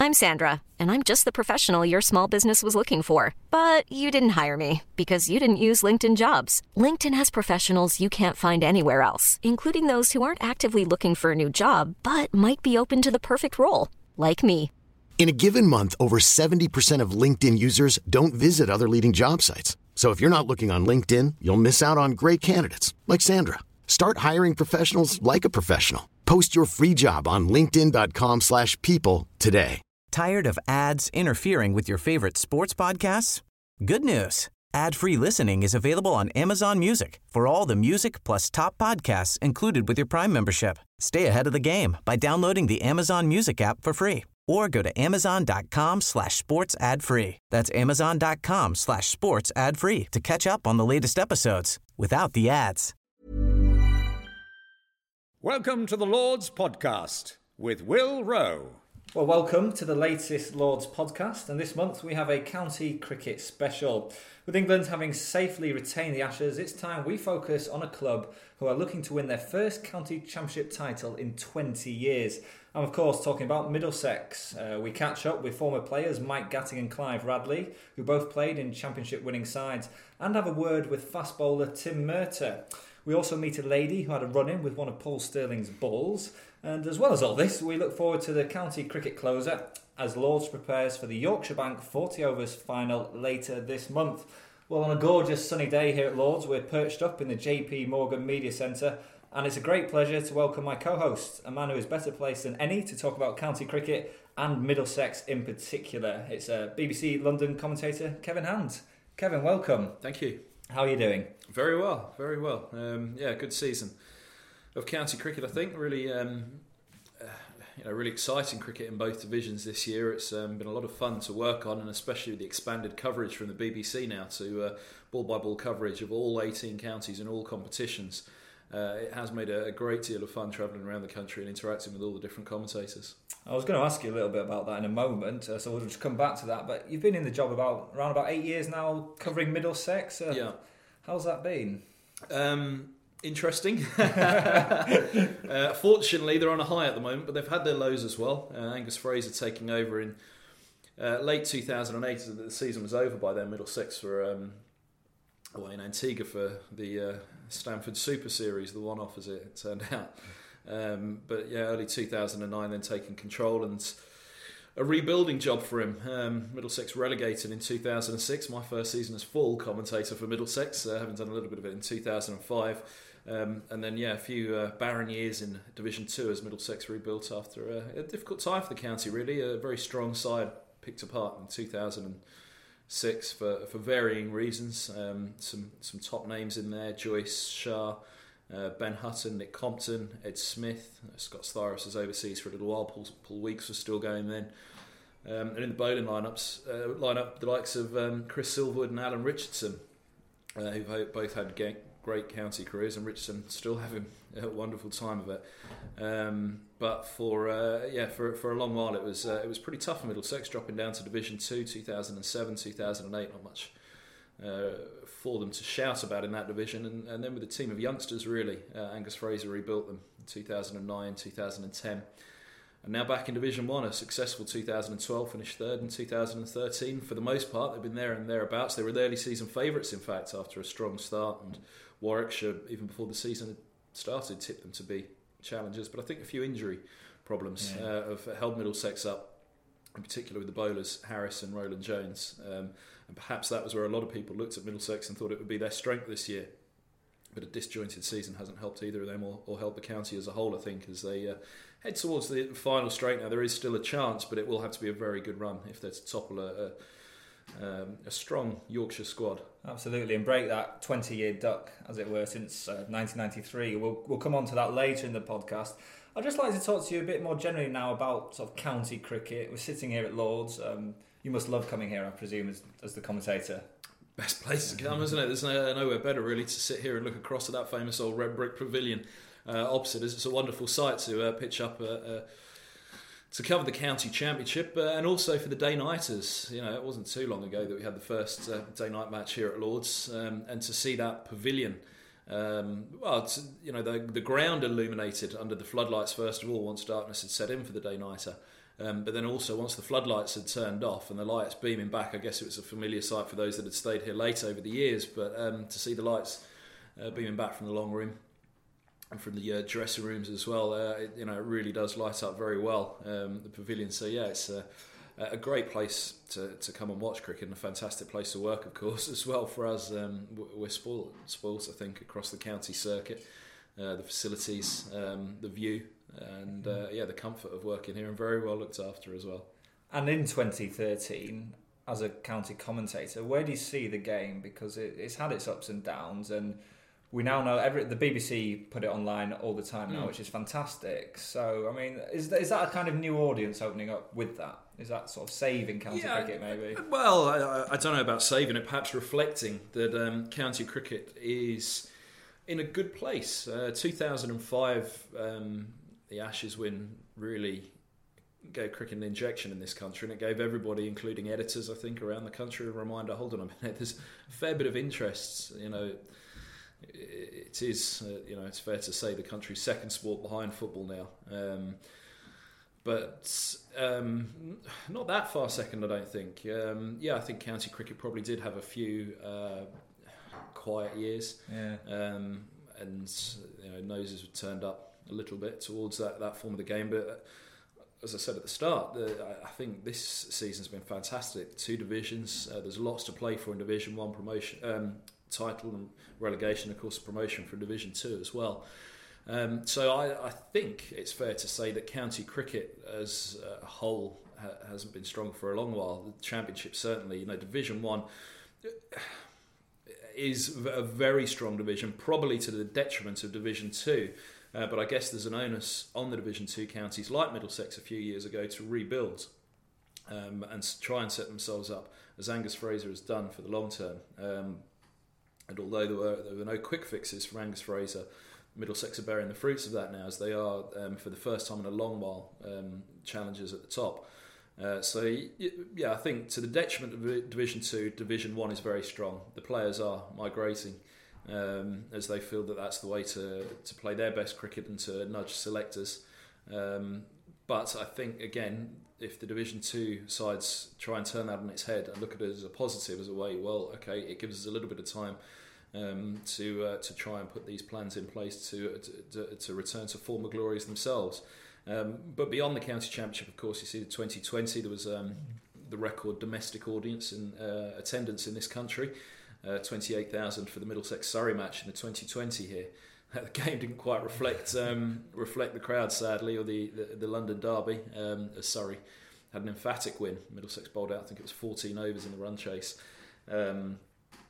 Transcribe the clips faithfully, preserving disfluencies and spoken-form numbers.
I'm Sandra, and I'm just the professional your small business was looking for. But you didn't hire me because you didn't use LinkedIn Jobs. LinkedIn has professionals you can't find anywhere else, including those who aren't actively looking for a new job, but might be open to the perfect role, like me. In a given month, over seventy percent of LinkedIn users don't visit other leading job sites. So if you're not looking on LinkedIn, you'll miss out on great candidates like Sandra. Start hiring professionals like a professional. Post your free job on linkedin.com slash people today. Tired of ads interfering with your favorite sports podcasts? Good news. Ad-free listening is available on Amazon Music for all the music plus top podcasts included with your Prime membership. Stay ahead of the game by downloading the Amazon Music app for free or go to amazon.com slash sports ad free. That's amazon.com slash sports ad free to catch up on the latest episodes without the ads. Welcome to the Lords Podcast with Will Rowe. Well, welcome to the latest Lords Podcast, and this month we have a county cricket special. With England having safely retained the Ashes, it's time we focus on a club who are looking to win their first county championship title in twenty years. I'm of course talking about Middlesex. Uh, we catch up with former players Mike Gatting and Clive Radley, who both played in championship winning sides, and have a word with fast bowler Tim Murtagh. We also meet a lady who had a run-in with one of Paul Stirling's balls. And as well as all this, we look forward to the county cricket closer as Lords prepares for the Yorkshire Bank forty overs final later this month. Well, on a gorgeous sunny day here at Lords, we're perched up in the J P Morgan Media Centre, and it's a great pleasure to welcome my co-host, a man who is better placed than any to talk about county cricket and Middlesex in particular. It's a B B C London commentator, Kevin Hand. Kevin, welcome. Thank you. How are you doing? Very well, very well. Um, yeah, good season of county cricket, I think. Really, um, uh, you know, really exciting cricket in both divisions this year. It's um, been a lot of fun to work on, and especially with the expanded coverage from the B B C now to uh, ball-by-ball coverage of all eighteen counties in all competitions. Uh, it has made a, a great deal of fun travelling around the country and interacting with all the different commentators. I was going to ask you a little bit about that in a moment, uh, so we'll just come back to that. But you've been in the job about around about eight years now, covering Middlesex. Uh, yeah. How's that been? Um, interesting. uh, fortunately, they're on a high at the moment, but they've had their lows as well. Uh, Angus Fraser taking over in uh, late two thousand eight. The season was over by then. Middlesex were um, well, in Antigua for the uh, Stamford Super Series, the one-off as it turned out. Um, but yeah, early two thousand nine, then taking control, and a rebuilding job for him. Um, Middlesex relegated in two thousand six, my first season as full commentator for Middlesex, uh, having done a little bit of it in two thousand five. Um, and then, yeah, a few uh, barren years in Division two as Middlesex rebuilt after a, a difficult time for the county, really. A very strong side picked apart in two thousand six for, for varying reasons. Um, some, some top names in there, Joyce Shah, Uh, Ben Hutton, Nick Compton, Ed Smith, uh, Scott Styris was overseas for a little while. Paul, Paul Weeks was still going then, um, and in the bowling lineups, uh, lineup the likes of um, Chris Silverwood and Alan Richardson, uh, who both had ga- great county careers, and Richardson still having a wonderful time of it. Um, but for uh, yeah, for for a long while it was uh, it was pretty tough for Middlesex, dropping down to Division Two, two thousand seven, two thousand eight, not much Uh, for them to shout about in that division, and, and then with a team of youngsters, really, uh, Angus Fraser rebuilt them in two thousand nine, two thousand ten, and now back in Division One, a successful two thousand twelve, finished third in two thousand thirteen. For the most part, they've been there and thereabouts. They were the early season favourites, in fact, after a strong start, and Warwickshire, even before the season had started, tipped them to be challengers. But I think a few injury problems yeah. uh, have held Middlesex up, in particular with the bowlers Harris and Roland Jones. Um, And perhaps that was where a lot of people looked at Middlesex and thought it would be their strength this year. But a disjointed season hasn't helped either of them or, or helped the county as a whole, I think, as they uh, head towards the final straight now. There is still a chance, but it will have to be a very good run if they're to topple a, a, um, a strong Yorkshire squad. Absolutely, and break that twenty-year duck, as it were, since uh, nineteen ninety-three. We'll, we'll come on to that later in the podcast. I'd just like to talk to you a bit more generally now about sort of county cricket. We're sitting here at Lords. Um, You must love coming here, I presume, as, as the commentator. Best place to come, isn't it? There's no, nowhere better, really, to sit here and look across at that famous old red brick pavilion uh, opposite us. It's a wonderful sight to uh, pitch up uh, uh, to cover the county championship uh, and also for the day-nighters. You know, it wasn't too long ago that we had the first uh, day-night match here at Lords, um, and to see that pavilion, um, well, it's, you know, the, the ground illuminated under the floodlights first of all once darkness had set in for the day-nighter. Um, but then also once the floodlights had turned off and the lights beaming back, I guess it was a familiar sight for those that had stayed here late over the years. But um, to see the lights uh, beaming back from the long room and from the uh, dressing rooms as well, uh, it, you know, it really does light up very well, um, the pavilion. So yeah, it's a, a great place to, to come and watch cricket, and a fantastic place to work, of course, as well for us. Um, we're spoiled, spoiled, I think, across the county circuit, uh, the facilities, um, the view, and uh, yeah, the comfort of working here, and very well looked after as well. And in twenty thirteen, as a county commentator, where do you see the game? Because it, it's had its ups and downs, and we now know every the B B C put it online all the time now, mm. which is fantastic. So, I mean, is is that a kind of new audience opening up with that? Is that sort of saving county yeah, cricket, maybe? Well, I, I don't know about saving it. Perhaps reflecting that um, county cricket is in a good place. Uh, two thousand five, um, the Ashes win really gave cricket an injection in this country, and it gave everybody, including editors, I think, around the country, a reminder. Hold on a minute, there's a fair bit of interest, you know. It is, uh, you know, it's fair to say the country's second sport behind football now. Um, but um, not that far second, I don't think. Um, yeah, I think county cricket probably did have a few uh, quiet years. Yeah. Um, and, you know, noses were turned up a little bit towards that, that form of the game. But as I said at the start, the, I think this season's been fantastic. Two divisions. Uh, there's lots to play for in Division One promotion. Um, title and relegation, of course, promotion for Division Two as well. Um, so I, I think it's fair to say that county cricket as a whole ha- hasn't been strong for a long while. The Championship certainly, you know, Division One is a very strong division, probably to the detriment of Division Two. Uh, but I guess there's an onus on the Division Two counties, like Middlesex a few years ago, to rebuild um, and try and set themselves up, as Angus Fraser has done, for the long term. Um, And although there were, there were no quick fixes for Angus Fraser, Middlesex are bearing the fruits of that now, as they are, um, for the first time in a long while, um, challengers at the top. Uh, so, yeah, I think to the detriment of Division two, Division one is very strong. The players are migrating um, as they feel that that's the way to, to play their best cricket and to nudge selectors. Um, but I think, again, if the Division two sides try and turn that on its head and look at it as a positive, as a way, well, okay, it gives us a little bit of time um, to uh, to try and put these plans in place to to, to return to former glories themselves. Um, but beyond the county championship, of course, you see the twenty twenty, there was um, the record domestic audience and uh, attendance in this country, uh, twenty-eight thousand for the Middlesex Surrey match in the twenty twenty here. The game didn't quite reflect um, reflect the crowd, sadly, or the, the, the London derby, um, as Surrey had an emphatic win. Middlesex bowled out, I think it was fourteen overs in the run chase. Um,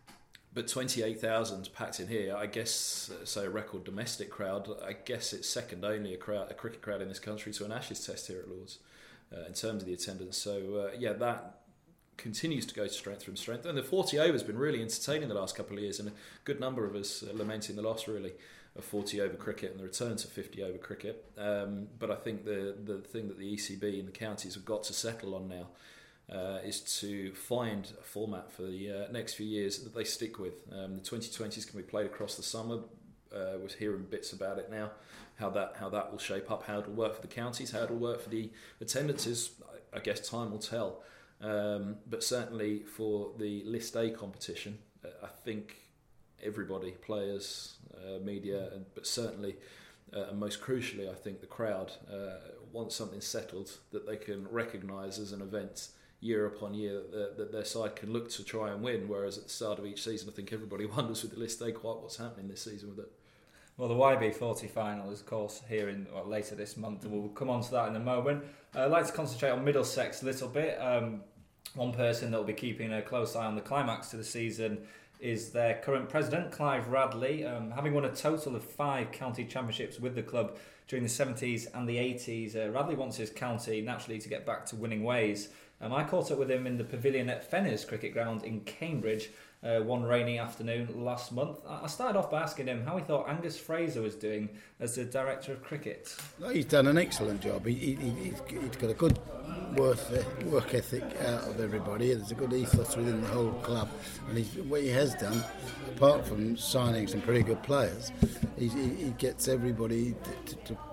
but twenty-eight thousand packed in here, I guess, uh, so a record domestic crowd, I guess it's second only a, crowd, a cricket crowd in this country to an Ashes test here at Lords uh, in terms of the attendance. So, uh, yeah, that continues to go to strength from strength. And the forty overs has been really entertaining the last couple of years, and a good number of us uh, lamenting the loss, really, of forty over cricket and the return to fifty over cricket. Um, but I think the the thing that the E C B and the counties have got to settle on now uh, is to find a format for the uh, next few years that they stick with. Um, the twenty twenties can be played across the summer. Uh, we're hearing bits about it now, how that how that will shape up, how it'll work for the counties, how it'll work for the attendances. I guess time will tell. Um, but certainly for the List A competition, uh, I think everybody, players, uh, media, and, but certainly uh, and most crucially, I think the crowd uh, wants something settled that they can recognise as an event year upon year, that, that their side can look to try and win, whereas at the start of each season I think everybody wonders with the List A quite what's happening this season with it. Well, the Y B forty final is, of course, here in well, later this month, and we'll come on to that in a moment. Uh, I'd like to concentrate on Middlesex a little bit. Um, one person that will be keeping a close eye on the climax to the season is their current president, Clive Radley. Um, having won a total of five county championships with the club during the seventies and the eighties, uh, Radley wants his county naturally to get back to winning ways. Um, I caught up with him in the pavilion at Fenners Cricket Ground in Cambridge uh, one rainy afternoon last month. I started off by asking him how he thought Angus Fraser was doing as the director of cricket. No, he's done an excellent job. He, he, he's, he's got a good work, work ethic out of everybody. There's a good ethos within the whole club. And he's, what he has done, apart from signing some pretty good players, he, he, he gets everybody to, to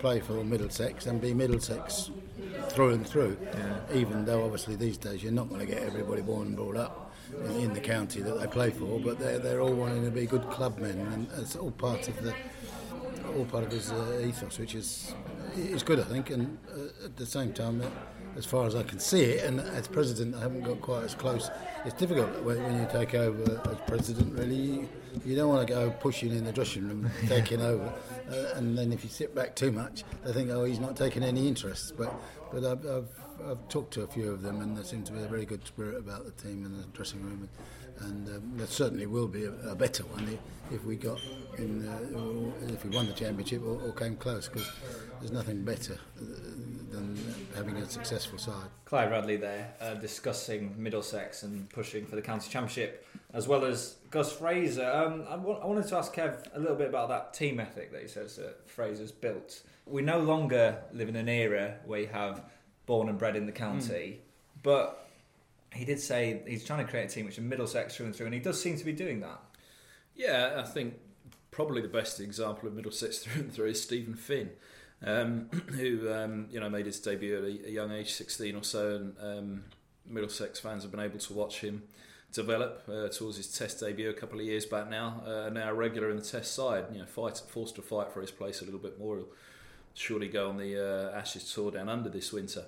play for Middlesex and be Middlesex through and through. Yeah. Even though obviously these days you're not going to get everybody born and brought up in, in the county that they play for, but they're they're all wanting to be good clubmen, and it's all part of the all part of his uh, ethos, which is is good, I think. And uh, at the same time, uh, as far as I can see it, and as president, I haven't got quite as close. It's difficult when, when you take over as president. Really, you, you don't want to go pushing in the dressing room, taking over, uh, and then if you sit back too much, they think, oh, he's not taking any interest. But but I've, I've I've talked to a few of them, and there seems to be a very good spirit about the team in the dressing room, and, and um, there certainly will be a, a better one if, if we got in, uh, if we won the championship or, or came close, because there's nothing better than having a successful side. Clive Radley there, uh, discussing Middlesex and pushing for the county championship, as well as Gus Fraser. Um, I, w- I wanted to ask Kev a little bit about that team ethic that he says that Fraser's built. We no longer live in an era where you have born and bred in the county, mm. but he did say he's trying to create a team which is Middlesex through and through, and he does seem to be doing that. Yeah, I think probably the best example of Middlesex through and through is Stephen Finn, um, who um, you know made his debut at a, a young age, sixteen or so, and um, Middlesex fans have been able to watch him develop uh, towards his Test debut a couple of years back now. Uh, now a regular in the Test side, you know, fight, forced to fight for his place a little bit more. He'll surely go on the uh, Ashes tour down under this winter,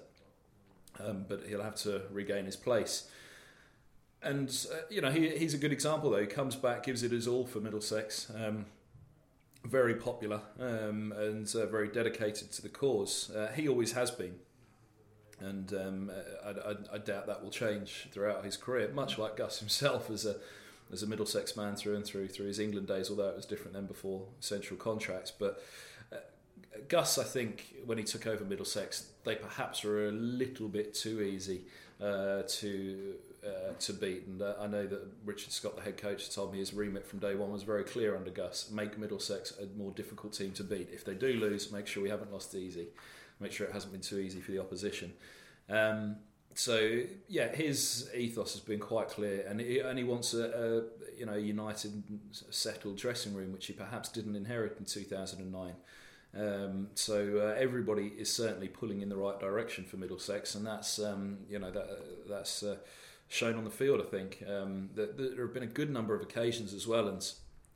um, but he'll have to regain his place. And uh, you know, he, he's a good example though. He comes back, gives it his all for Middlesex. Um, very popular um, and uh, very dedicated to the cause. Uh, he always has been, and um, I, I, I doubt that will change throughout his career. Much like Gus himself as a as a Middlesex man through and through through his England days, although it was different then before central contracts. But uh, Gus, I think, when he took over Middlesex, they perhaps were a little bit too easy uh, to uh, to beat. And uh, I know that Richard Scott, the head coach, told me his remit from day one was very clear under Gus: make Middlesex a more difficult team to beat. If they do lose, make sure we haven't lost easy. Make sure it hasn't been too easy for the opposition. Um, so yeah, his ethos has been quite clear, and he, and he wants a, a you know united, settled dressing room, which he perhaps didn't inherit in two thousand nine. Um, so uh, everybody is certainly pulling in the right direction for Middlesex, and that's um, you know that that's uh, shown on the field. I think um, that, that there have been a good number of occasions as well, and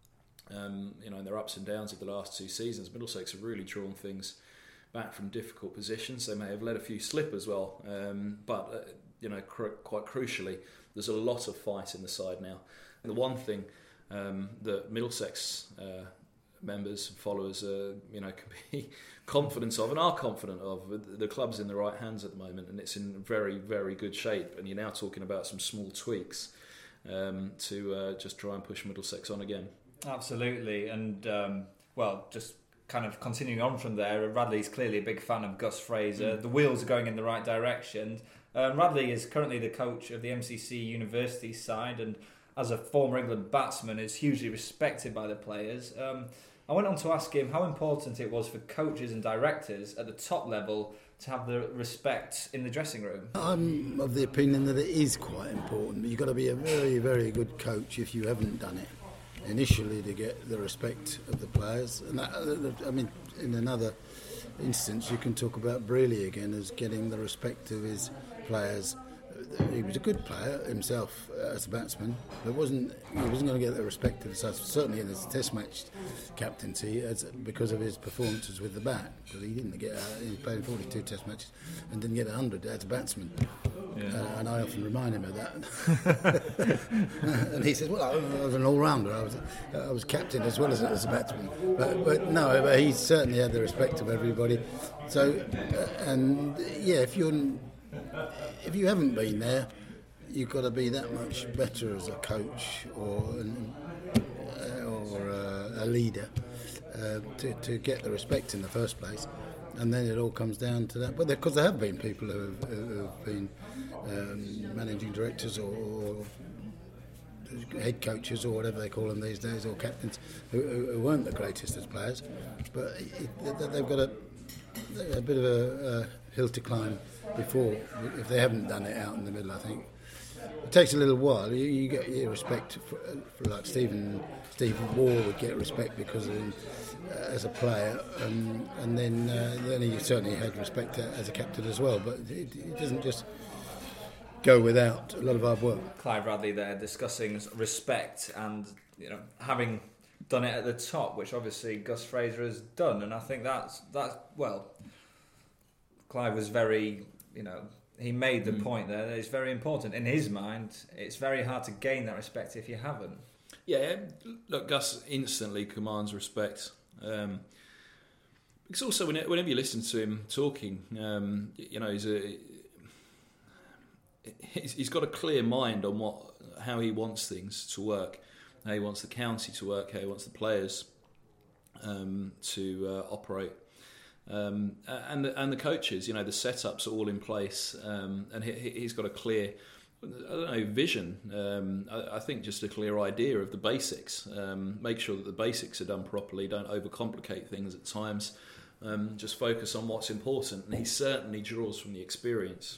um, you know in their ups and downs of the last two seasons, Middlesex have really drawn things back from difficult positions. They may have let a few slip as well, um, but uh, you know cr- quite crucially, there's a lot of fight in the side now. And the one thing um, that Middlesex uh, members, followers, uh, you know, can be confident of and are confident of. The club's in the right hands at the moment, and it's in very, very good shape. And you're now talking about some small tweaks um, to uh, just try and push Middlesex on again. Absolutely, and um, well, just kind of continuing on from there, Radley's clearly a big fan of Gus Fraser. Mm. The wheels are going in the right direction. Um, Radley is currently the coach of the M C C University side, and as a former England batsman is hugely respected by the players. Um, I went on to ask him how important it was for coaches and directors at the top level to have the respect in the dressing room. I'm of the opinion that it is quite important. You've got to be a very, very good coach if you haven't done it initially to get the respect of the players. And that, I mean, in another instance, you can talk about Brealey again as getting the respect of his players. He was a good player himself as a batsman, but wasn't he wasn't going to get the respect of the side, certainly in his Test match captaincy, as because of his performances with the bat. Because he didn't get, uh, he played forty-two Test matches and didn't get one hundred as a batsman. Yeah. Uh, and I often remind him of that. And he says, "Well, I was an all-rounder. I was, I was captain as well as, as a batsman." But, but no, but he certainly had the respect of everybody. So, uh, and yeah, if you're If you haven't been there, you've got to be that much better as a coach or an, or a, a leader uh, to, to get the respect in the first place. And then it all comes down to that. But because there have been people who have, who have been um, managing directors or, or head coaches or whatever they call them these days, or captains, who, who weren't the greatest as players. But it, they've got a, a bit of a, a hill to climb before, if they haven't done it out in the middle, I think. it takes a little while. You, you get your respect for, for like Stephen Stephen Moore would get respect because of him uh, as a player, um, and then uh, then he certainly had respect as a captain as well. But it, it doesn't just go without a lot of hard work. Clive Bradley there discussing respect and, you know, having done it at the top, which obviously Gus Fraser has done, and I think that's that's well. Clive was very, you know, he made the mm. point there that it's very important. In his mind, it's very hard to gain that respect if you haven't. Yeah, look, Gus instantly commands respect. Um, because also, whenever you listen to him talking, um, you know, he's a he's got a clear mind on what how he wants things to work, how he wants the county to work, how he wants the players um, to uh, operate. Um, and the, and the coaches, you know, the setups are all in place, um, and he, he's got a clear, I don't know, vision. Um, I, I think just a clear idea of the basics. Um, make sure that the basics are done properly. Don't overcomplicate things at times. Um, just focus on what's important. And he certainly draws from the experience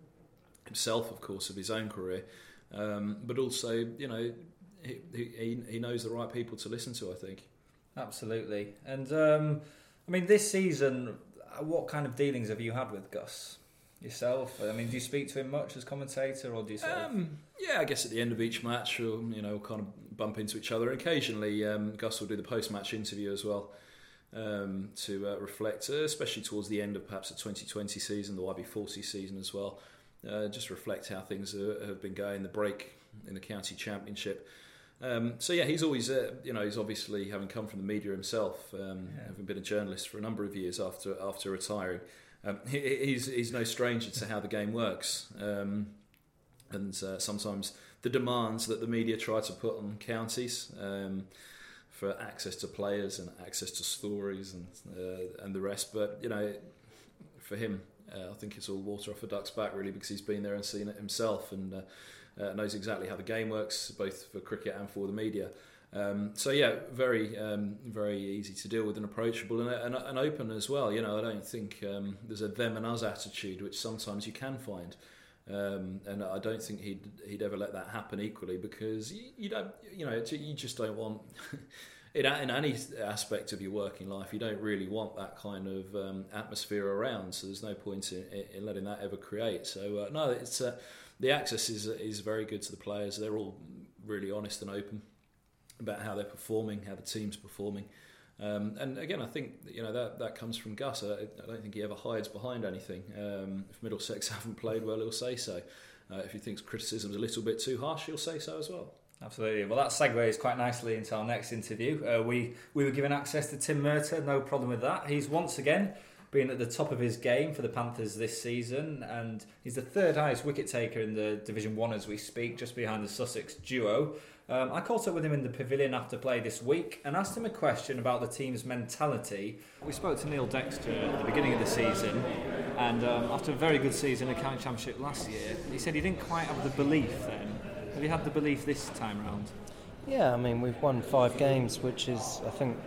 himself, of course, of his own career, um, but also, you know, he, he he knows the right people to listen to, I think. Absolutely, and. Um, I mean, this season, what kind of dealings have you had with Gus yourself? I mean, do you speak to him much as commentator, or do you sort um, of... Yeah, I guess at the end of each match, we'll, you know, kind of bump into each other. Occasionally, um, Gus will do the post-match interview as well um, to uh, reflect, uh, especially towards the end of perhaps the twenty twenty season, the Y B forty season as well. Uh, just reflect how things are, have been going, the break in the county championship. Um, so yeah, he's always, uh, you know, he's obviously having come from the media himself, um, yeah. having been a journalist for a number of years after after retiring. Um, he, he's he's no stranger to how the game works, um, and uh, sometimes the demands that the media try to put on counties um, for access to players and access to stories and uh, and the rest. But you know, for him, uh, I think it's all water off a duck's back really, because he's been there and seen it himself, and. Uh, Uh, knows exactly how the game works, both for cricket and for the media. Um, so yeah, very, um, very easy to deal with and approachable and, and, and open as well. You know, I don't think um, there's a them and us attitude, which sometimes you can find, um, and I don't think he'd he'd ever let that happen equally, because you, you don't, you know, you just don't want. In, in any aspect of your working life, you don't really want that kind of um, atmosphere around. So there's no point in, in letting that ever create. So uh, no, it's. Uh, The access is is very good to the players. They're all really honest and open about how they're performing, how the team's performing. Um, and again, I think you know that, that comes from Gus. I, I don't think he ever hides behind anything. Um, if Middlesex haven't played well, he'll say so. Uh, if he thinks criticism's a little bit too harsh, he'll say so as well. Absolutely. Well, that segues quite nicely into our next interview. Uh, we we were given access to Tim Murtagh. No problem with that. He's once again been at the top of his game for the Panthers this season, and he's the third highest wicket taker in the Division One as we speak, just behind the Sussex duo. Um, I caught up with him in the pavilion after play this week and asked him a question about the team's mentality. We spoke to Neil Dexter at the beginning of the season, and um, after a very good season in the County Championship last year, he said he didn't quite have the belief then. Have you had the belief this time round? Yeah, I mean, we've won five games, which is, I think,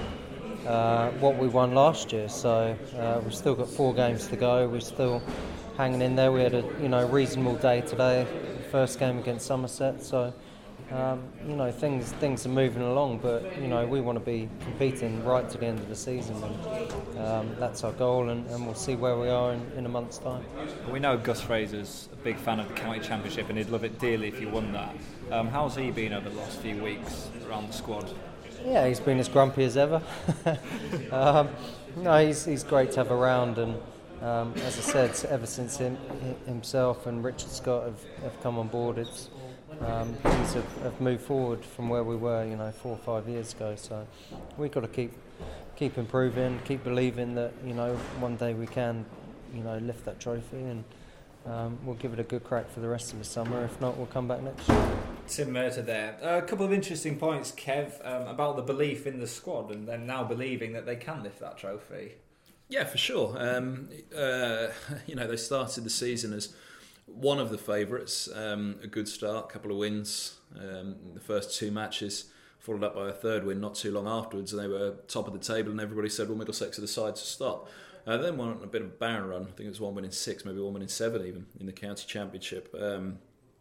Uh, what we won last year, so uh, we've still got four games to go. We're still hanging in there. We had a you know reasonable day today, first game against Somerset, so um, you know things things are moving along. But you know we want to be competing right to the end of the season, and um, that's our goal. And, and we'll see where we are in, in a month's time. We know Gus Fraser's a big fan of the County Championship, and he'd love it dearly if you won that. Um, how's he been over the last few weeks around the squad? Yeah, he's been as grumpy as ever. um, no, he's he's great to have around, and um, as I said, ever since him, himself and Richard Scott have, have come on board, it's um, things have, have moved forward from where we were, you know, four or five years ago. So we've got to keep keep improving, keep believing that you know one day we can, you know, lift that trophy, and um, we'll give it a good crack for the rest of the summer. If not, we'll come back next year. Tim Murtagh there. Uh, a couple of interesting points, Kev, um, about the belief in the squad and then now believing that they can lift that trophy. Yeah, for sure. Um, uh, you know, they started the season as one of the favourites. Um, a good start, a couple of wins. Um, the first two matches followed up by a third win not too long afterwards, and they were top of the table, and everybody said, well, Middlesex are the side to stop. Uh, then went on a bit of a barren run. I think it was one win in six, maybe one win in seven even, in the county championship. Um,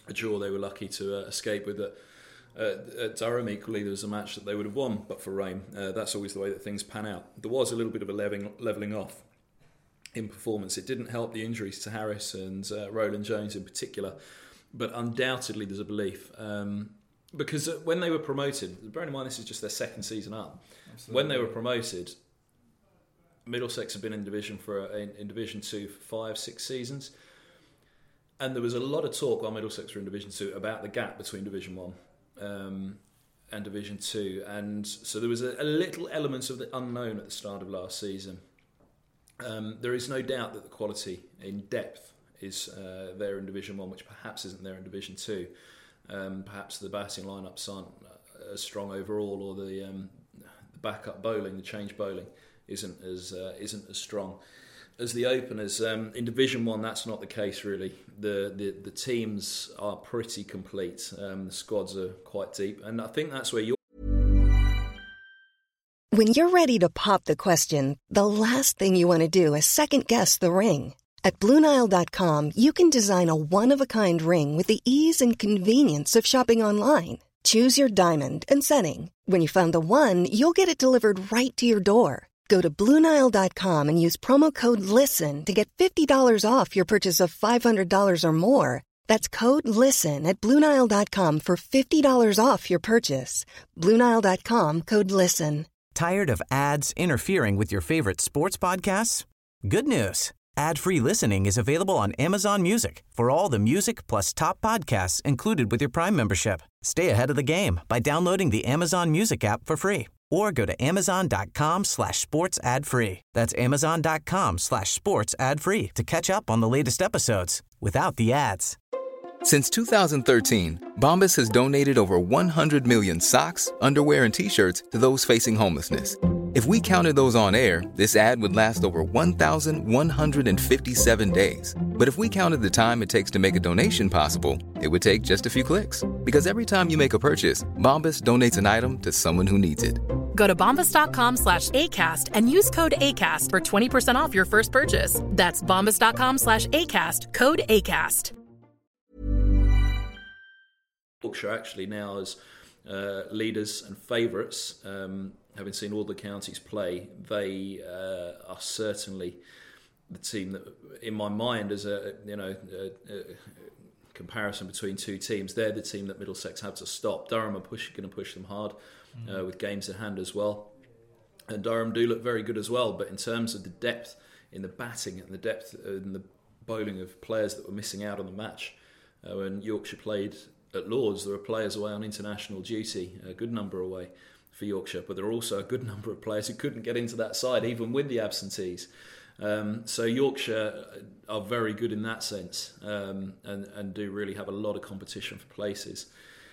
a draw they were lucky to uh, escape with. It. Uh, at Durham, equally, there was a match that they would have won, but for rain. Uh, that's always the way that things pan out. There was a little bit of a leveling, leveling off in performance. It didn't help the injuries to Harris and uh, Roland Jones in particular, but undoubtedly there's a belief. Um, because when they were promoted, bearing in mind this is just their second season up, Absolutely. When they were promoted, Middlesex had been in Division for in, in Division Two for five, six seasons, and there was a lot of talk while Middlesex were in Division Two about the gap between Division One Um, and Division Two, and so there was a, a little element of the unknown at the start of last season. Um, there is no doubt that the quality in depth is uh, there in Division One, which perhaps isn't there in Division Two. Um, perhaps the batting lineups aren't as strong overall, or the, um, the backup bowling, the change bowling, isn't as uh, isn't as strong as the openers. Um, in Division One, that's not the case really. The the, the teams are pretty complete. Um, the squads are quite deep, and I think that's where you're. When you're ready to pop the question, the last thing you want to do is second guess the ring. At Blue Nile dot com, you can design a one-of-a-kind ring with the ease and convenience of shopping online. Choose your diamond and setting. When you find the one, you'll get it delivered right to your door. Go to Blue Nile dot com and use promo code LISTEN to get fifty dollars off your purchase of five hundred dollars or more. That's code LISTEN at Blue Nile dot com for fifty dollars off your purchase. Blue Nile dot com, code LISTEN. Tired of ads interfering with your favorite sports podcasts? Good news. Ad-free listening is available on Amazon Music for all the music plus top podcasts included with your Prime membership. Stay ahead of the game by downloading the Amazon Music app for free or go to amazon.com slash sports ad free. That's amazon.com slash sports ad free to catch up on the latest episodes without the ads. Since two thousand thirteen, Bombas has donated over one hundred million socks, underwear, and T-shirts to those facing homelessness. If we counted those on air, this ad would last over one thousand one hundred fifty-seven days. But if we counted the time it takes to make a donation possible, it would take just a few clicks. Because every time you make a purchase, Bombas donates an item to someone who needs it. Go to bombas.com slash ACAST and use code ACAST for twenty percent off your first purchase. That's bombas.com slash ACAST, code ACAST. Yorkshire actually now as uh, leaders and favourites, um, having seen all the counties play, they uh, are certainly the team that, in my mind, as a you know a, a comparison between two teams, they're the team that Middlesex have to stop. Durham are push, going to push them hard mm. uh, with games in hand as well, and Durham do look very good as well. But in terms of the depth in the batting and the depth in the bowling of players that were missing out on the match uh, when Yorkshire played at Lords, there were players away on international duty, a good number away for Yorkshire, but there are also a good number of players who couldn't get into that side, even with the absentees. Um, so Yorkshire are very good in that sense, um, and, and do really have a lot of competition for places.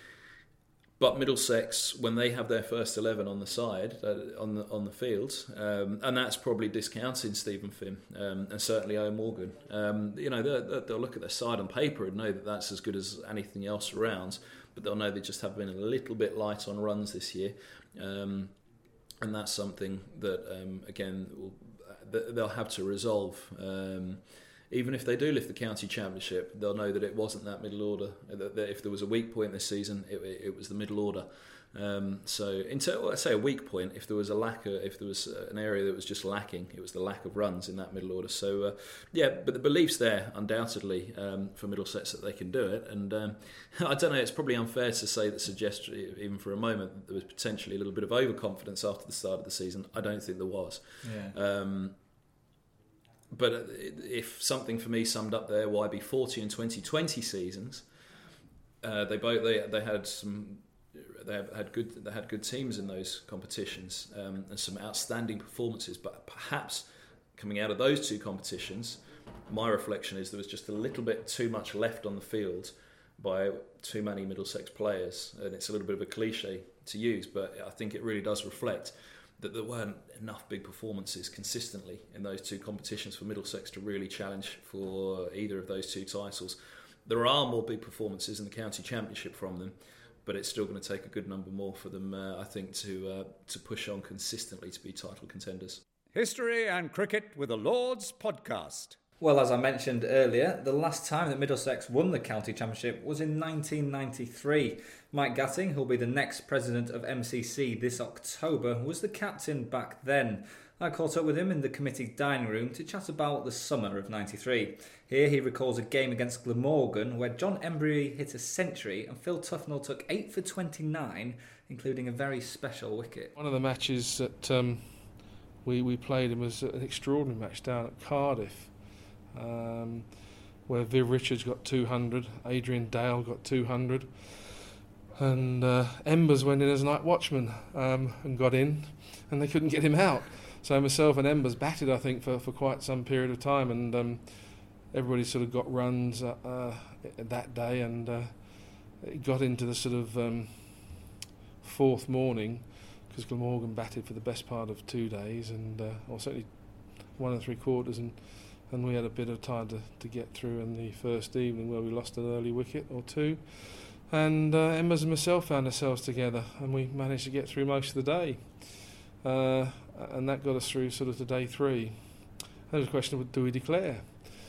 But Middlesex, when they have their first eleven on the side, uh, on the on the field, um, and that's probably discounting Stephen Finn um, and certainly Owen Morgan. Um, you know, they'll, they'll look at their side on paper and know that that's as good as anything else around, but they'll know they just have been a little bit light on runs this year, um, and that's something that um, again will, they'll have to resolve. Um, Even if they do lift the county championship, they'll know that it wasn't that middle order. That, that if there was a weak point this season, it, it, it was the middle order. Um, so, in ter- well, I say a weak point. If there was a lack, of, if there was an area that was just lacking, it was the lack of runs in that middle order. So, uh, yeah, but the belief's there undoubtedly um, for Middlesex that they can do it. And um, I don't know. It's probably unfair to say that suggest even for a moment that there was potentially a little bit of overconfidence after the start of the season. I don't think there was. Yeah. Um, But if something for me summed up their Y B forty and twenty twenty seasons, uh, they both they they had some they have had good they had good teams in those competitions um, and some outstanding performances. But perhaps coming out of those two competitions, my reflection is there was just a little bit too much left on the field by too many Middlesex players, and it's a little bit of a cliche to use, but I think it really does reflect that there weren't enough big performances consistently in those two competitions for Middlesex to really challenge for either of those two titles. There are more big performances in the county championship from them, but it's still going to take a good number more for them, uh, I think, to uh, to push on consistently to be title contenders. History and Cricket with the Lords podcast. Well, as I mentioned earlier, the last time that Middlesex won the county championship was in nineteen ninety-three. Mike Gatting, who'll be the next president of M C C this October, was the captain back then. I caught up with him in the committee dining room to chat about the summer of ninety-three. Here he recalls a game against Glamorgan where John Embry hit a century and Phil Tufnell took eight for twenty-nine, including a very special wicket. One of the matches that um, we, we played in was an extraordinary match down at Cardiff, um, where Viv Richards got two hundred, Adrian Dale got two hundred, and uh, Embers went in as night watchman um, and got in, and they couldn't get him out. So myself and Embers batted, I think, for, for quite some period of time, and um, everybody sort of got runs uh, uh, that day, and uh, it got into the sort of um, fourth morning, because Glamorgan batted for the best part of two days, and uh, or certainly one and three quarters, and, and we had a bit of time to, to get through in the first evening where we lost an early wicket or two, and uh, Embers and myself found ourselves together, and we managed to get through most of the day. Uh, and that got us through sort of to day three. There was a question of, do we declare?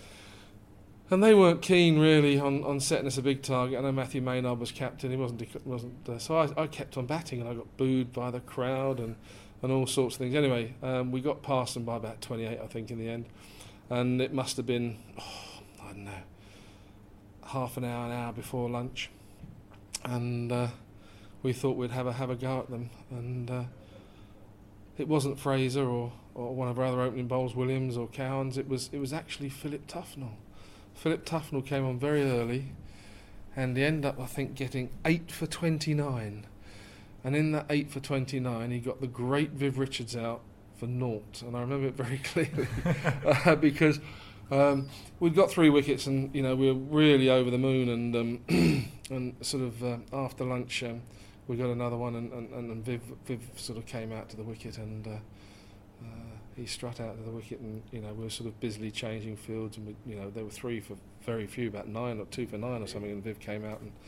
And they weren't keen really on, on setting us a big target. I know Matthew Maynard was captain, he wasn't, wasn't uh, so I, I kept on batting, and I got booed by the crowd and, and all sorts of things. Anyway, um, we got past them by about twenty-eight, I think, in the end, and it must have been, oh, I don't know, half an hour, an hour before lunch, and uh, we thought we'd have a have a go at them, and uh, it wasn't Fraser or, or one of our other opening bowlers, Williams or Cowans. It was it was actually Philip Tufnell. Philip Tufnell came on very early, and he ended up, I think, getting eight for twenty-nine. And in that eight for twenty-nine, he got the great Viv Richards out for naught. And I remember it very clearly uh, because um, we'd got three wickets, and you know we were really over the moon. And um, and sort of uh, after lunch. Um, We got another one, and, and, and Viv, Viv sort of came out to the wicket, and uh, uh, he strut out to the wicket, and you know we were sort of busily changing fields, and we, you know there were three for very few, about nine or two for nine or something, and Viv came out, and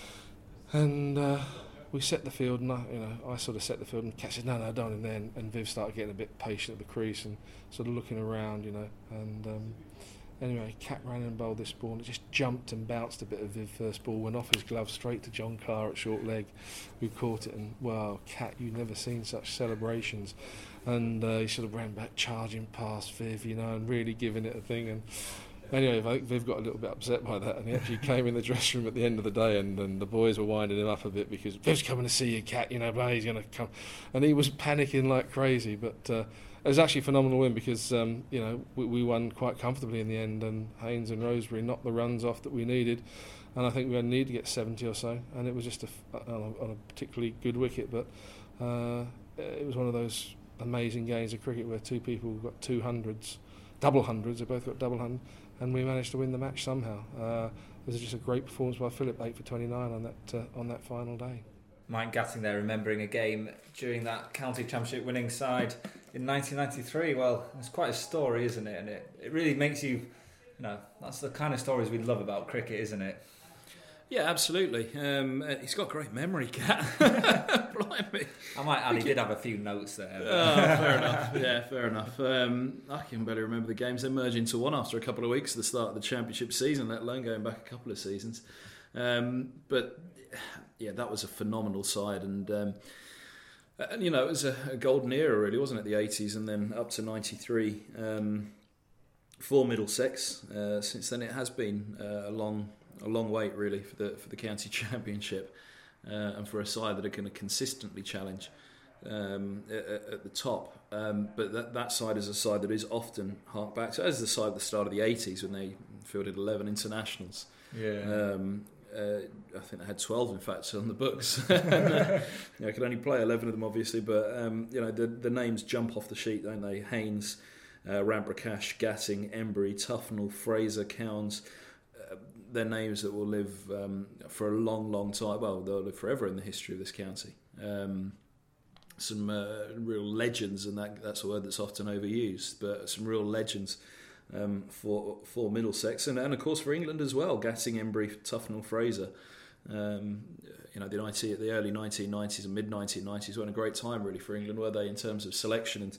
and uh, we set the field, and I, you know I sort of set the field, and Cat said no, no, don't, and then and Viv started getting a bit patient at the crease and sort of looking around, you know, and. Um, Anyway, Cat ran and bowled this ball, and it just jumped and bounced a bit of Viv first ball, went off his glove straight to John Carr at short leg, who caught it, and wow, Cat, you've never seen such celebrations. And uh, he sort of ran back charging past Viv, you know, and really giving it a thing. And anyway, I think Viv got a little bit upset by that, and he actually came in the dressing room at the end of the day, and, and the boys were winding him up a bit because Viv's coming to see you, Cat, you know, blah, he's going to come. And he was panicking like crazy, but uh, it was actually a phenomenal win because, um, you know, we, we won quite comfortably in the end, and Haynes and Rosebery knocked the runs off that we needed, and I think we only needed to get seventy or so, and it was just a, on, a, on a particularly good wicket, but uh, it was one of those amazing games of cricket where two people got two hundreds, double hundreds, they both got double hundred, and we managed to win the match somehow. Uh, it was just a great performance by Philip, eight for twenty-nine on that uh, on that final day. Mike Gatting there remembering a game during that county championship winning side in nineteen ninety-three. Well, it's quite a story, isn't it? And it, it really makes you, you know, that's the kind of stories we love about cricket, isn't it? Yeah, absolutely. Um, uh, he's got a great memory, Cat. Blimey. I might add, he did have a few notes there. Oh, fair enough. Yeah, fair enough. Um, I can barely remember the games. They merged into one after a couple of weeks at the start of the championship season, let alone going back a couple of seasons. Um, but yeah, that was a phenomenal side, and um, and you know it was a, a golden era, really, wasn't it? The eighties, and then up to ninety-three um, for Middlesex. Uh, since then, it has been uh, a long, a long wait, really, for the for the county championship, uh, and for a side that are going to consistently challenge um, at, at the top. Um, but that that side is a side that is often harked back to, as the side at the start of the eighties when they fielded eleven internationals. Yeah. Um, Uh, I think they had twelve, in fact, on the books. and, uh, you know, I could only play eleven of them, obviously, but um, you know the the names jump off the sheet, don't they? Haynes, uh, Ramprakash, Gatting, Embry, Tufnell, Fraser, Cowans. Uh, they're names that will live um, for a long, long time. Well, they'll live forever in the history of this county. Um, some uh, real legends, and that that's a word that's often overused, but some real legends. Um, for for Middlesex and, and of course for England as well. Gatting, Embry, Tufnell, Fraser. Um, you know the ninety, the early nineteen nineties and mid nineteen nineties were a great time really for England, were they, in terms of selection and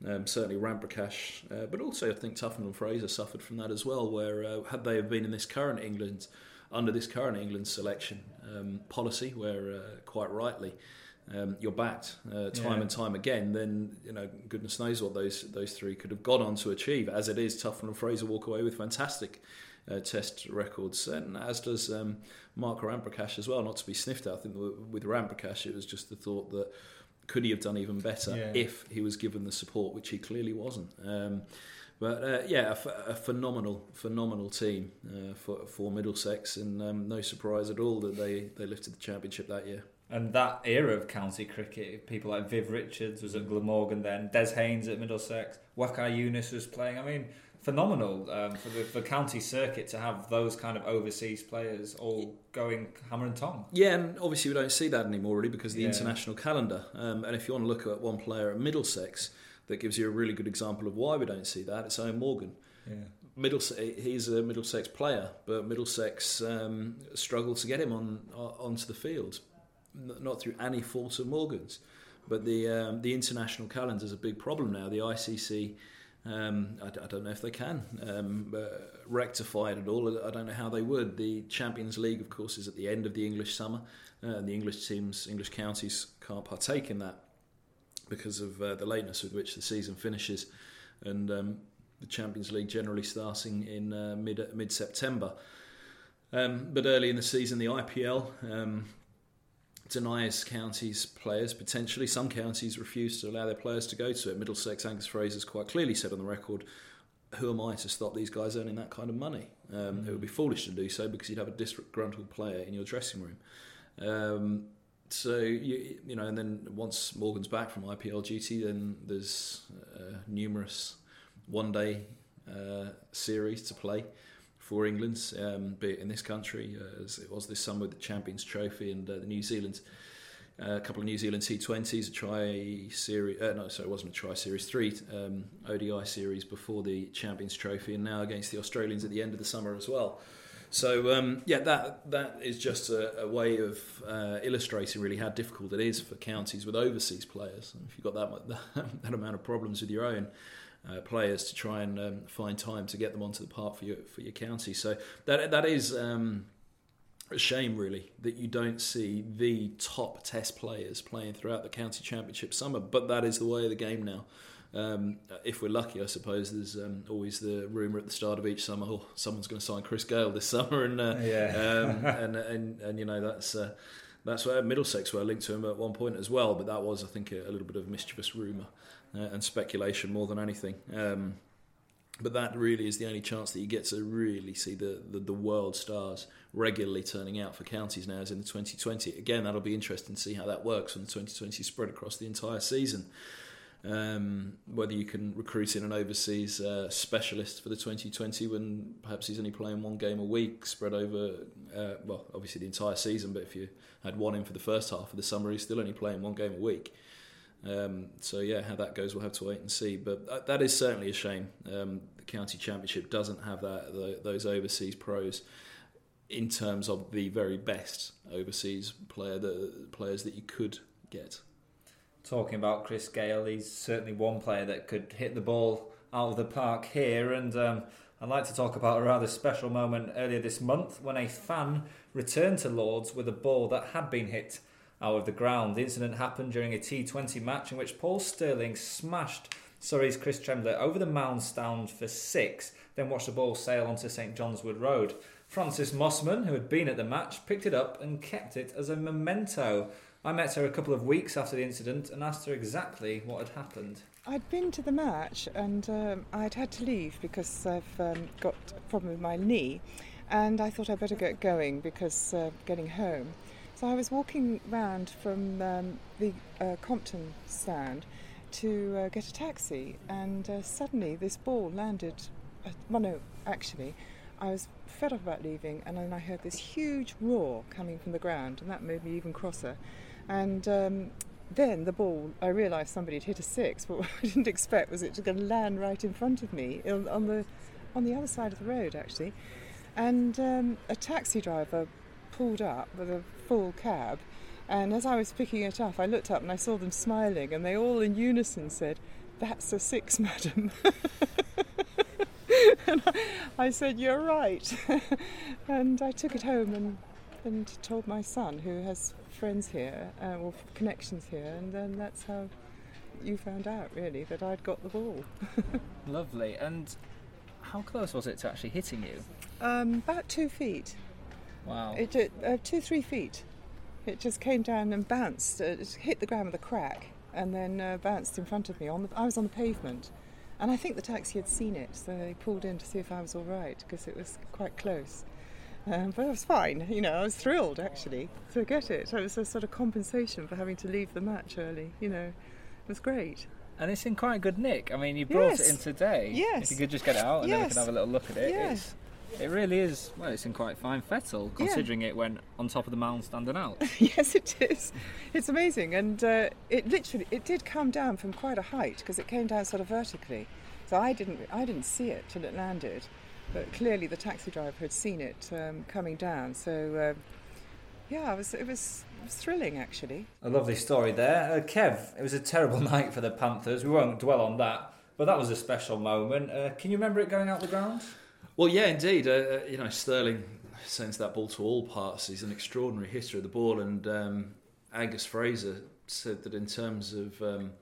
Um, certainly Ramprakash, uh, but also I think Tufnell and Fraser suffered from that as well, where uh, had they have been in this current England, under this current England selection um, policy, where uh, quite rightly um, you're backed uh, time yeah. and time again, then you know goodness knows what those those three could have gone on to achieve. As it is, Tufnell and Fraser walk away with fantastic uh, Test records, and as does um, Mark Ramprakash as well. Not to be sniffed at. I think with Ramprakash, it was just the thought that, could he have done even better yeah. if he was given the support, which he clearly wasn't. Um, but uh, yeah, a, f- a phenomenal, phenomenal team uh, for, for Middlesex, and um, no surprise at all that they, they lifted the championship that year. And that era of county cricket, people like Viv Richards was at Glamorgan then, Des Haynes at Middlesex, Wakar Yunus was playing. I mean, phenomenal um, for the for county circuit to have those kind of overseas players all going hammer and tong. Yeah, and obviously we don't see that anymore really because of the yeah. international calendar. Um, and if you want to look at one player at Middlesex that gives you a really good example of why we don't see that, it's Owen Morgan. Yeah. Middlesex, he's a Middlesex player, but Middlesex um, struggled to get him on uh, onto the field, not through any fault of Morgan's. But the um, the international calendar is a big problem now. The I C C. Um, I, I don't know if they can um, uh, rectify it at all. I don't know how they would. The Champions League, of course, is at the end of the English summer, uh, and the English teams, English counties can't partake in that because of uh, the lateness with which the season finishes, and um, the Champions League generally starting in uh, mid mid September. Um, but early in the season, the I P L. Um, denies counties players potentially. Some counties refuse to allow their players to go to it. Middlesex, Angus Fraser's quite clearly said on the record, who am I to stop these guys earning that kind of money? Um, mm-hmm. It would be foolish to do so because you'd have a disgruntled player in your dressing room. Um, so, you, you know, and then once Morgan's back from I P L duty, then there's uh, numerous one-day uh, series to play for England, um, be it in this country, uh, as it was this summer with the Champions Trophy and uh, the New Zealand, uh, a couple of New Zealand T twenties, a tri series, uh, no, sorry, it wasn't a tri series, three um, O D I series before the Champions Trophy, and now against the Australians at the end of the summer as well. So um, yeah, that that is just a, a way of uh, illustrating really how difficult it is for counties with overseas players. If you've got that that amount of problems with your own Uh, players to try and um, find time to get them onto the park for your for your county. So that that is um, a shame really that you don't see the top Test players playing throughout the county championship summer. But that is the way of the game now. Um, if we're lucky, I suppose there's um, always the rumour at the start of each summer, oh, someone's going to sign Chris Gale this summer, and uh, yeah. um, and, and and you know that's. Uh, That's where Middlesex were linked to him at one point as well, but that was, I think, a, a little bit of mischievous rumour uh, and speculation more than anything. Um, but that really is the only chance that you get to really see the, the, the world stars regularly turning out for counties now is in the twenty twenty. Again, that'll be interesting to see how that works when the twenty twenty is spread across the entire season. Um, whether you can recruit in an overseas uh, specialist for the twenty twenty when perhaps he's only playing one game a week spread over, uh, well, obviously the entire season, but if you had one in for the first half of the summer, he's still only playing one game a week. Um, so yeah, how that goes we'll have to wait and see, but that is certainly a shame. Um, the county championship doesn't have that the, those overseas pros in terms of the very best overseas player the players that you could get. Talking about Chris Gale, he's certainly one player that could hit the ball out of the park here, and um, I'd like to talk about a rather special moment earlier this month when a fan returned to Lords with a ball that had been hit out of the ground. The incident happened during a T twenty match in which Paul Stirling smashed Surrey's Chris Tremblay over the mound stand for six, then watched the ball sail onto St John's Wood Road. Francis Mossman, who had been at the match, picked it up and kept it as a memento. I met her a couple of weeks after the incident and asked her exactly what had happened. I'd been to the match and um, I'd had to leave because I've um, got a problem with my knee, and I thought I'd better get going because uh, getting home. So I was walking round from um, the uh, Compton stand to uh, get a taxi, and uh, suddenly this ball landed, at, well no, actually, I was fed up about leaving, and then I heard this huge roar coming from the ground, and that made me even crosser. And um, then the ball, I realised somebody had hit a six, but what I didn't expect was it was going to land right in front of me, on the on the other side of the road, actually. And um, a taxi driver pulled up with a full cab, and as I was picking it up, I looked up and I saw them smiling, and they all in unison said, "That's a six, madam." And I, I said, "You're right." And I took it home and, and told my son, who has friends here, uh, or connections here, and then that's how you found out, really, that I'd got the ball. Lovely. And how close was it to actually hitting you? Um, about two feet. Wow. It did, uh, two, three feet. It just came down and bounced. Uh, it hit the ground with a crack, and then uh, bounced in front of me. On the, I was on the pavement, and I think the taxi had seen it, so they pulled in to see if I was all right, because it was quite close. Um, but I was fine. You know, I was thrilled actually to get it. It was a sort of compensation for having to leave the match early. You know, it was great. And it's in quite good nick. I mean, you brought yes. it in today. Yes. If you could just get it out and yes. then we can have a little look at it. Yes. It's, it really is, well, it's in quite fine fettle, considering yeah. it went on top of the mound standing out. Yes, it is. It's amazing. And uh, it literally, it did come down from quite a height, because it came down sort of vertically. So I didn't, I didn't see it till it landed. But clearly the taxi driver had seen it um, coming down. So, uh, yeah, it was, it was it was thrilling, actually. A lovely story there. Uh, Kev, it was a terrible night for the Panthers. We won't dwell on that. But that was a special moment. Uh, can you remember it going out the ground? Well, yeah, indeed. Uh, you know, Sterling sends that ball to all parts. He's an extraordinary hitter of the ball. And um, Angus Fraser said that in terms of um,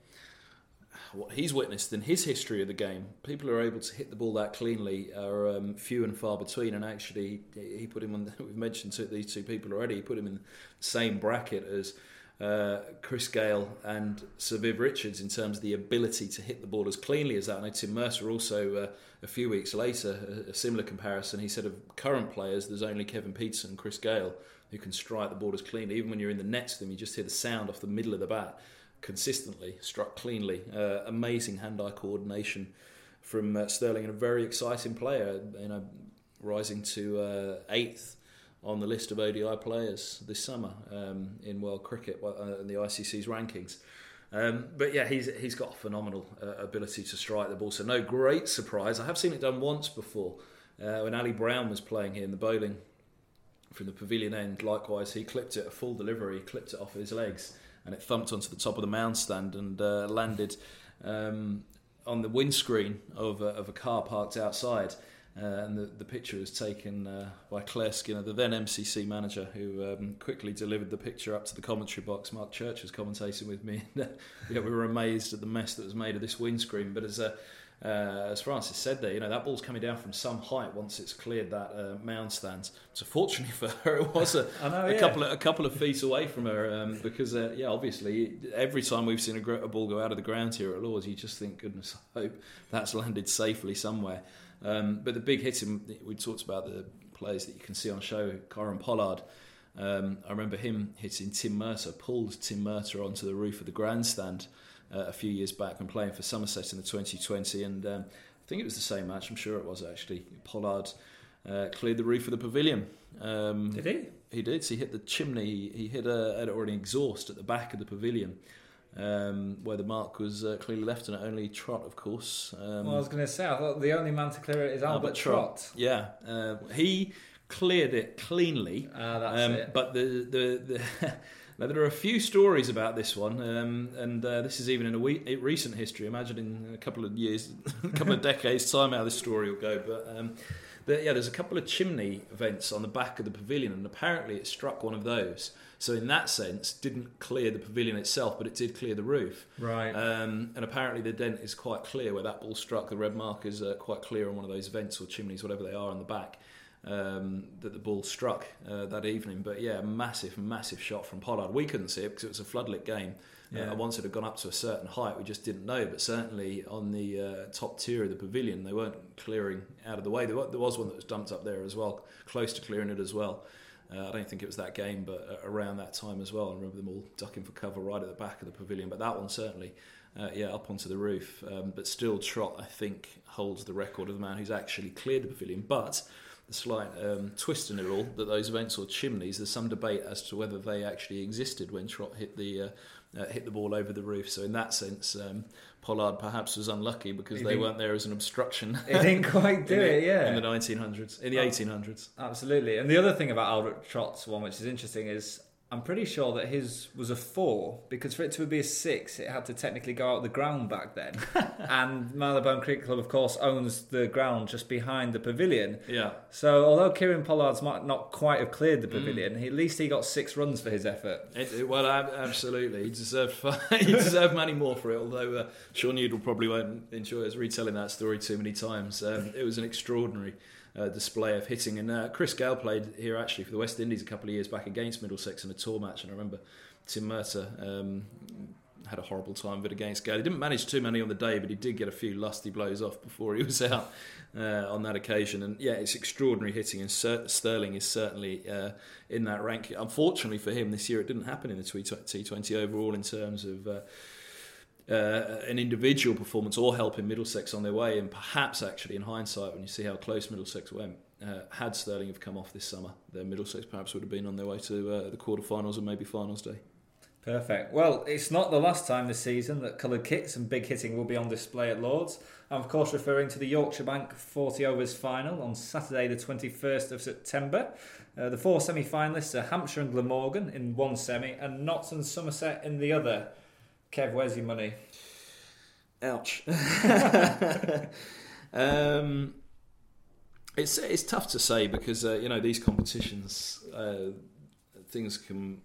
what he's witnessed in his history of the game, people who are able to hit the ball that cleanly are um, few and far between. And actually, he put him on, the, we've mentioned these two people already, he put him in the same bracket as uh, Chris Gayle and Sir Viv Richards in terms of the ability to hit the ball as cleanly as that. I know Tim Mercer also, uh, a few weeks later, a, a similar comparison. He said of current players, there's only Kevin Peterson and Chris Gayle who can strike the ball as cleanly. Even when you're in the nets with them, you just hear the sound off the middle of the bat. Consistently struck cleanly. Uh, amazing hand-eye coordination from uh, Sterling, and a very exciting player. You know, rising to uh, eighth on the list of O D I players this summer um, in world cricket uh, in the I C C's rankings. Um, but yeah, he's he's got a phenomenal uh, ability to strike the ball. So no great surprise. I have seen it done once before uh, when Ali Brown was playing here in the bowling from the pavilion end. Likewise, he clipped it a full delivery, clipped it off his legs, and it thumped onto the top of the mound stand and uh, landed um, on the windscreen of a, of a car parked outside. Uh, and the, the picture was taken uh, by Claire Skinner, the then M C C manager, who um, quickly delivered the picture up to the commentary box. Mark Church was commentating with me. And, uh, yeah, we were amazed at the mess that was made of this windscreen. But as uh, uh, as Francis said there, you know, that ball's coming down from some height once it's cleared that uh, mound stand. So fortunately for her, it was a, I know, a yeah. couple of, a couple of feet away from her um, because uh, yeah, obviously every time we've seen a, gr- a ball go out of the ground here at Lords, you just think, goodness, I hope that's landed safely somewhere. Um, but the big hitting, we talked about the players that you can see on show, Corin Pollard. Um, I remember him hitting Tim Mercer, pulled Tim Mercer onto the roof of the grandstand uh, a few years back when playing for Somerset in the twenty twenty, and um, I think it was the same match, I'm sure it was actually. Pollard uh, cleared the roof of the pavilion. Um, did he? He did, so he hit the chimney, he hit a, or an exhaust at the back of the pavilion. Um, where the mark was uh, clearly left on it, only Trott, of course. Um, well, I was going to say, I thought the only man to clear it is Albert, Albert Trott. Trott. Yeah, uh, he cleared it cleanly. Ah, that's um, it. But the the, the now there are a few stories about this one, um, and uh, this is even in a we- recent history. Imagine in a couple of years, a couple of decades' time how this story will go. But um, the, yeah, there's a couple of chimney vents on the back of the pavilion, and apparently it struck one of those. So in that sense, didn't clear the pavilion itself, but it did clear the roof. Right. Um, and apparently the dent is quite clear where that ball struck. The red mark is uh, quite clear on one of those vents or chimneys, whatever they are, on the back, um, that the ball struck uh, that evening. But yeah, massive, massive shot from Pollard. We couldn't see it because it was a floodlit game. Yeah. Uh, once it had gone up to a certain height, we just didn't know. But certainly on the uh, top tier of the pavilion, they weren't clearing out of the way. There was one that was dumped up there as well, close to clearing it as well. Uh, I don't think it was that game, but around that time as well. I remember them all ducking for cover right at the back of the pavilion. But that one certainly, uh, yeah, up onto the roof. Um, but still, Trott, I think, holds the record of the man who's actually cleared the pavilion. But the slight um, twist in it all, that those vents or chimneys, there's some debate as to whether they actually existed when Trott hit the uh, uh, hit the ball over the roof. So in that sense, um, Pollard perhaps was unlucky because he they weren't there as an obstruction. He didn't quite do the, it, yeah. In the nineteen hundreds, in the oh, eighteen hundreds. Absolutely. And the other thing about Albert Trott's one, which is interesting, is I'm pretty sure that his was a four, because for it to be a six, it had to technically go out the ground back then. And Marylebone Cricket Club, of course, owns the ground just behind the pavilion. Yeah. So although Kieran Pollard's might not quite have cleared the pavilion, mm. he, at least he got six runs for his effort. It, it, well, absolutely. He deserved he deserved many more for it, although uh, Sean Udall probably won't enjoy us retelling that story too many times. Um, it was an extraordinary Uh, display of hitting, and uh, Chris Gale played here actually for the West Indies a couple of years back against Middlesex in a tour match, and I remember Tim Murtagh um, had a horrible time of it against Gale. He didn't manage too many on the day, but he did get a few lusty blows off before he was out uh, on that occasion. And yeah, it's extraordinary hitting, and Sir- Sterling is certainly uh, in that rank. Unfortunately for him, this year it didn't happen in the T twenty overall in terms of uh, Uh, an individual performance or helping Middlesex on their way, and perhaps actually in hindsight, when you see how close Middlesex went, uh, had Sterling have come off this summer, then Middlesex perhaps would have been on their way to uh, the quarterfinals and maybe finals day. Perfect. Well, it's not the last time this season that coloured kits and big hitting will be on display at Lord's. I'm of course referring to the Yorkshire Bank forty overs final on Saturday the twenty-first of September. Uh, the four semi-finalists are Hampshire and Glamorgan in one semi and Notts and Somerset in the other. Kev, where's your money? Ouch. um, it's it's tough to say because uh, you know these competitions, uh, things can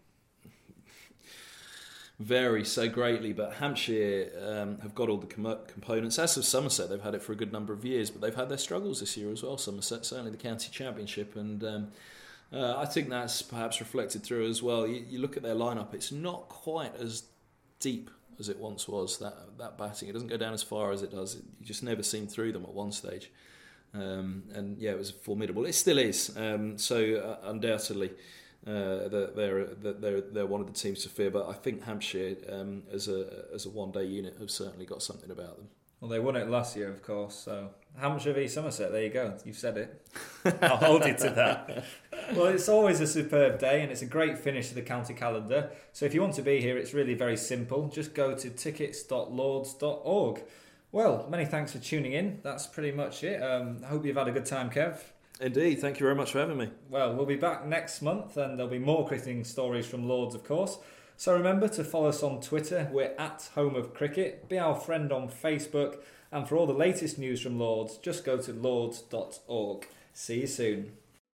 vary so greatly. But Hampshire um, have got all the com- components. As of Somerset, they've had it for a good number of years, but they've had their struggles this year as well. Somerset, certainly the county championship, and um, uh, I think that's perhaps reflected through as well. You, you look at their lineup; it's not quite as deep as it once was, that that batting. It doesn't go down as far as it does. It, you just never seen through them at one stage. Um, and yeah, it was formidable. It still is. Um, so uh, undoubtedly, uh, they're, they're, they're one of the teams to fear. But I think Hampshire, um, as a as a one-day unit, have certainly got something about them. Well, they won it last year, of course. So Hampshire v Somerset, there you go. You've said it. I'll hold you to that. Well, it's always a superb day, and it's a great finish to the county calendar. So if you want to be here, it's really very simple. Just go to tickets dot lords dot org. Well, many thanks for tuning in. That's pretty much it. Um, I hope you've had a good time, Kev. Indeed. Thank you very much for having me. Well, we'll be back next month, and there'll be more cricketing stories from Lords, of course. So remember to follow us on Twitter. We're at Home of Cricket. Be our friend on Facebook. And for all the latest news from Lords, just go to lords dot org. See you soon.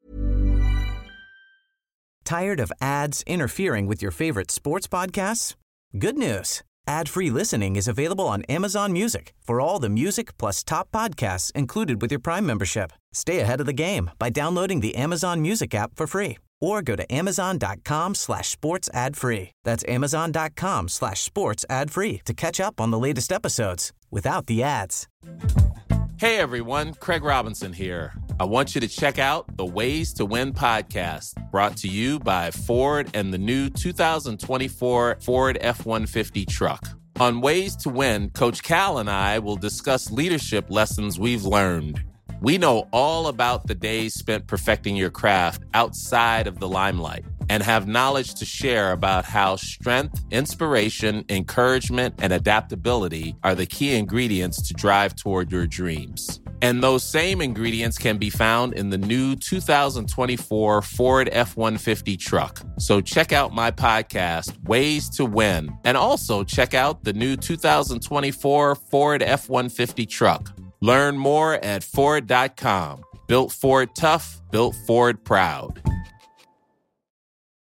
Tired of ads interfering with your favorite sports podcasts? Good news. Ad-free listening is available on Amazon Music for all the music plus top podcasts included with your Prime membership. Stay ahead of the game by downloading the Amazon Music app for free or go to amazon.com slash sports ad free. That's amazon.com slash sports ad free to catch up on the latest episodes without the ads. Hey everyone, Craig Robinson here. I want you to check out the Ways to Win podcast, brought to you by Ford and the new two thousand twenty-four Ford F one fifty truck. On Ways to Win, Coach Cal and I will discuss leadership lessons we've learned. We know all about the days spent perfecting your craft outside of the limelight and have knowledge to share about how strength, inspiration, encouragement, and adaptability are the key ingredients to drive toward your dreams. And those same ingredients can be found in the new two thousand twenty-four Ford F one fifty truck. So check out my podcast, Ways to Win, and also check out the new two thousand twenty-four Ford F one fifty truck. Learn more at Ford dot com. Built Ford tough, built Ford proud.